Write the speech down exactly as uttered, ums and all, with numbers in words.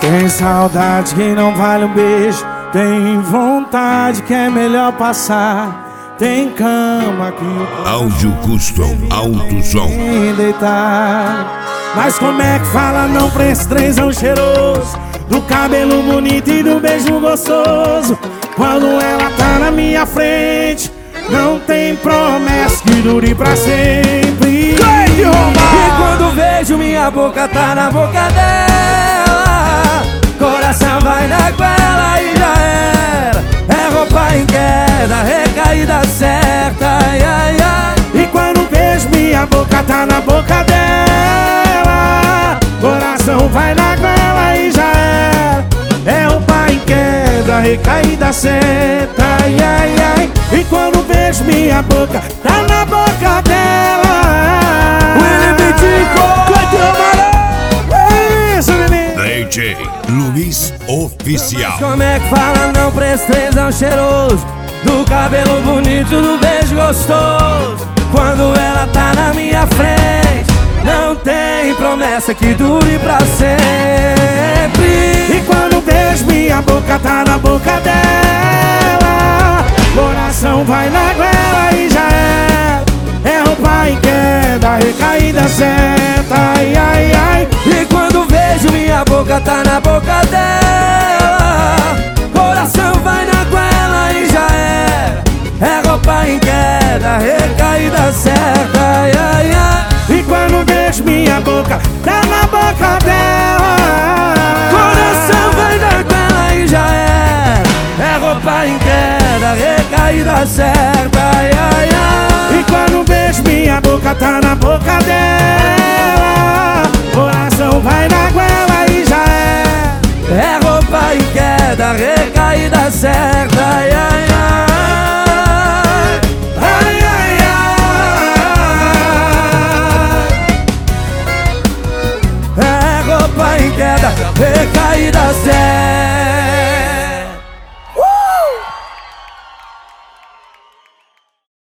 Tem saudade que não vale um beijo, tem vontade que é melhor passar, tem cama que o Áudio Custom, Alto Som. deitar. Mas como é que fala não pra esse trenzão cheiroso, do cabelo bonito e do beijo gostoso? Quando ela tá na minha frente, não tem promessa que dure pra sempre. E quando vejo minha boca tá na boca dela, coração vai na goela e já era. É roupa em queda, recaída certa, ai, ai, ai. E quando vejo minha boca tá na boca dela, coração vai na goela e já era. É roupa em queda, recaída certa, ai, ai, ai. E quando vejo minha boca tá na boca dela, é isso, menino. D J Luiz Oficial. Como é que fala não pra esse trenzão cheiroso, do cabelo bonito, do beijo gostoso? Quando ela tá na minha frente, não tem promessa que dure pra sempre. E quando vejo minha boca tá na boca dela, coração vai na goela e já é. É roupa em queda, recaída certa, ai, ai, ai. E quando vejo minha boca tá na boca dela, coração vai na goela e já é. É roupa em queda, recaída certa, ai, ai, ai. E quando vejo minha boca tá na boca dela, coração vai na goela e já é. É roupa em queda, recaída certa, ai, ai, ai. e quando vejo minha boca tá na boca dela, coração vai na goela e já é. É roupa em queda, recaída certa, ai, ai, ai. Ai, ai, ai. É roupa em queda, recaída certa.